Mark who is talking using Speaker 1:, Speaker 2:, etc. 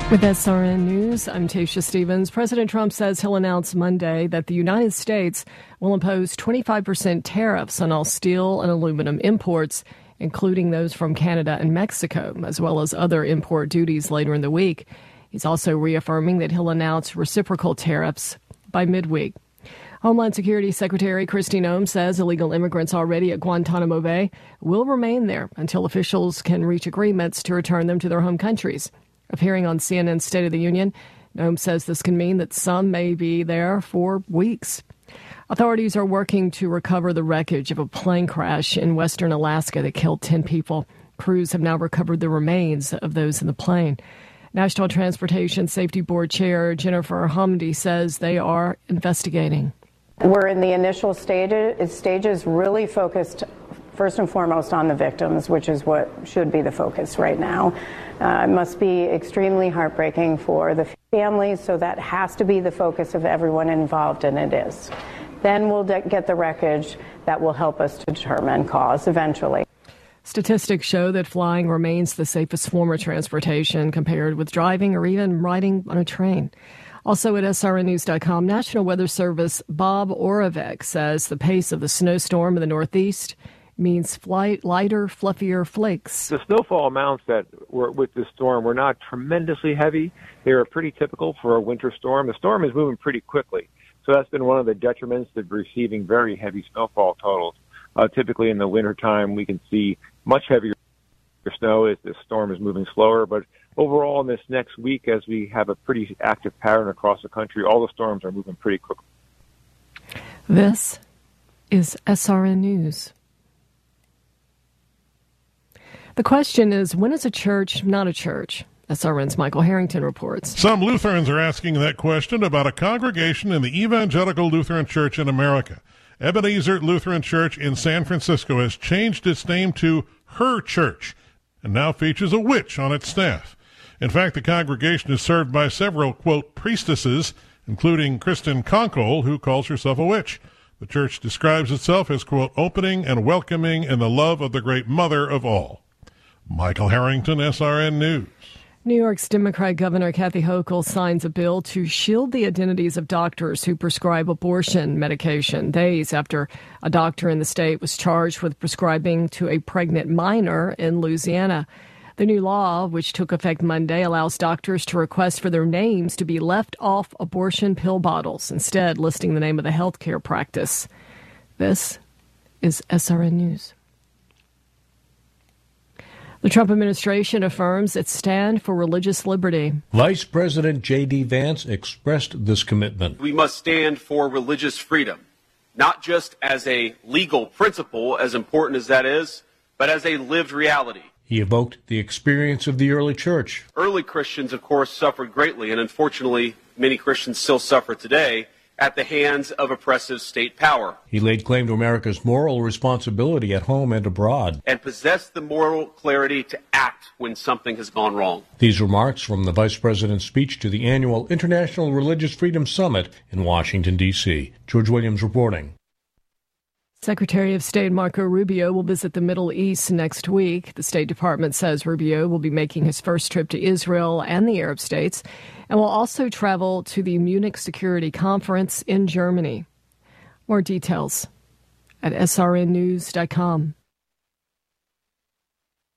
Speaker 1: With SRN News, I'm Tasha Stevens. President Trump says he'll announce Monday that the United States will impose 25% tariffs on all steel and aluminum imports, including those from Canada and Mexico, as well as other import duties later in the week. He's also reaffirming that he'll announce reciprocal tariffs by midweek. Homeland Security Secretary Kristi Noem says illegal immigrants already at Guantanamo Bay will remain there until officials can reach agreements to return them to their home countries. Appearing on CNN's State of the Union, Noem says this can mean that some may be there for weeks. Authorities are working to recover the wreckage of a plane crash in western Alaska that killed 10 people. Crews have now recovered the remains of those in the plane. National Transportation Safety Board Chair Jennifer Hamdi says they are investigating.
Speaker 2: We're in the initial stages really focused first and foremost on the victims, which is what should be the focus right now. It must be extremely heartbreaking for the families, so that has to be the focus of everyone involved, and it is. Then we'll get the wreckage that will help us to determine cause eventually.
Speaker 1: Statistics show that flying remains the safest form of transportation compared with driving or even riding on a train. Also at srnnews.com, National Weather Service Bob Oravec says the pace of the snowstorm in the Northeast means lighter, fluffier flakes.
Speaker 3: The snowfall amounts that were with this storm were not tremendously heavy. They were pretty typical for a winter storm. The storm is moving pretty quickly, so that's been one of the detriments of receiving very heavy snowfall totals. Typically in the wintertime, we can see much heavier snow as the storm is moving slower, but overall in this next week, as we have a pretty active pattern across the country, all the storms are moving pretty quickly.
Speaker 1: This is SRN News. The question is, when is a church not a church? SRN's Michael Harrington reports.
Speaker 4: Some Lutherans are asking that question about a congregation in the Evangelical Lutheran Church in America. Ebenezer Lutheran Church in San Francisco has changed its name to Her Church and now features a witch on its staff. In fact, the congregation is served by several, quote, priestesses, including Kristen Konkol, who calls herself a witch. The church describes itself as, quote, opening and welcoming in the love of the great mother of all. Michael Harrington, SRN News.
Speaker 1: New York's Democrat Governor Kathy Hochul signs a bill to shield the identities of doctors who prescribe abortion medication days after a doctor in the state was charged with prescribing to a pregnant minor in Louisiana. The new law, which took effect Monday, allows doctors to request for their names to be left off abortion pill bottles, instead listing the name of the healthcare practice. This is SRN News. The Trump administration affirms its stand for religious liberty.
Speaker 5: Vice President J.D. Vance expressed this commitment.
Speaker 6: We must stand for religious freedom, not just as a legal principle, as important as that is, but as a lived reality.
Speaker 5: He evoked the experience of the early church.
Speaker 6: Early Christians, of course, suffered greatly, and unfortunately, many Christians still suffer today at the hands of oppressive state power.
Speaker 5: He laid claim to America's moral responsibility at home and abroad,
Speaker 6: and possessed the moral clarity to act when something has gone wrong.
Speaker 5: These remarks from the Vice President's speech to the annual International Religious Freedom Summit in Washington, D.C. George Williams reporting.
Speaker 1: Secretary of State Marco Rubio will visit the Middle East next week. The State Department says Rubio will be making his first trip to Israel and the Arab states and will also travel to the Munich Security Conference in Germany. More details at srnnews.com.